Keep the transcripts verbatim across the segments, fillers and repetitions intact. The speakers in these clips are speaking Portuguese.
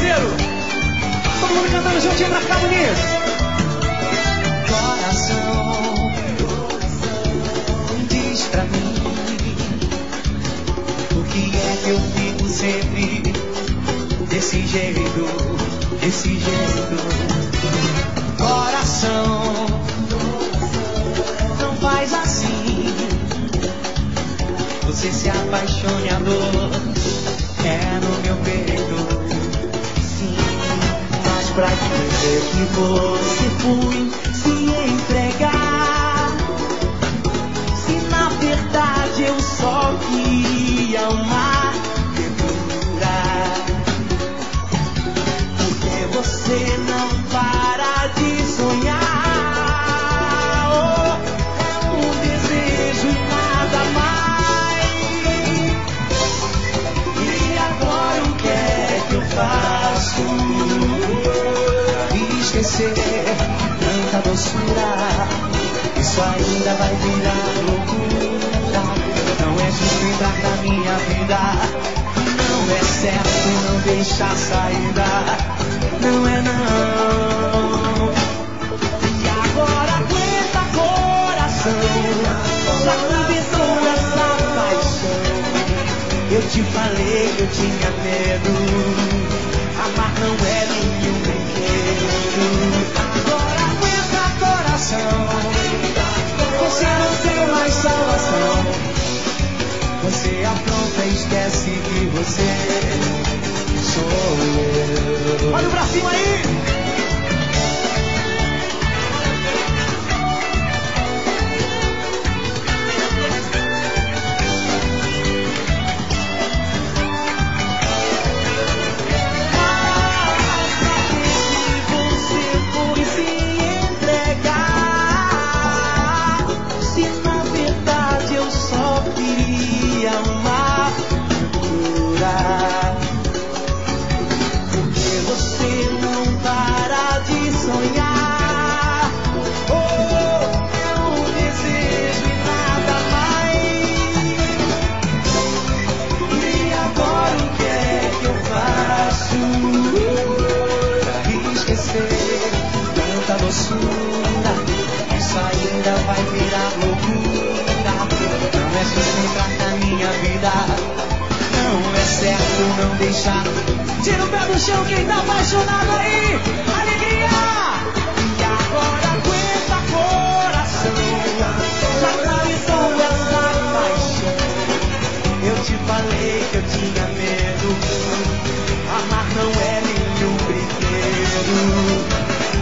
parceiro. Todo mundo cantando juntinho pra ficar bonito. Coração, diz pra mim, por que é que eu fico sempre desse jeito, desse jeito? Coração, não faz assim. Você se apaixone, a dor é no meu peito. Sim, mas pra dizer que você foi se entregar, se na verdade eu só queria amar, dedurar. Porque você não para de sonhar. Oh, é um desejo e nada mais. E agora o que é que eu faço? Esquecer tanta doçura, isso ainda vai virar loucura. Não é justo entrar na minha vida, não é certo não deixar saída, não é não. E agora aguenta, coração, já começou essa paixão. Eu te falei que eu tinha medo, amar não é nenhum brinquedo. Agora aguenta, coração, você não tem mais salvação. Você apronta e esquece que você sou eu. Olha pra cima aí. Isso ainda vai virar loucura. Não é justo entrar na minha vida, não é certo não deixar. Tira o pé do chão quem tá apaixonado aí. Alegria! E agora aguenta, coração, já começou essa paixão. Eu te falei que eu tinha medo, amar não é nenhum brinquedo.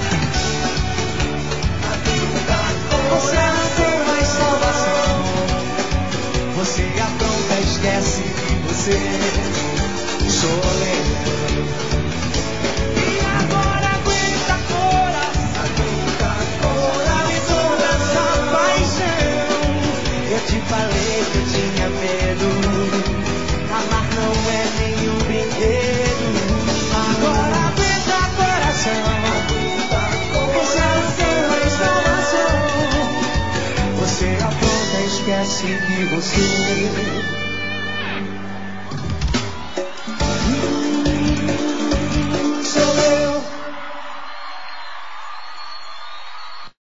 Você não tem mais salvação. Você apronta, esquece que você sou eu. E agora aguenta, coração, aguenta toda essa paixão. Eu te falei que eu tinha medo, amar não é nenhum brinquedo. Agora aguenta, coração, você não tem mais salvação. Você apronta, esquece que você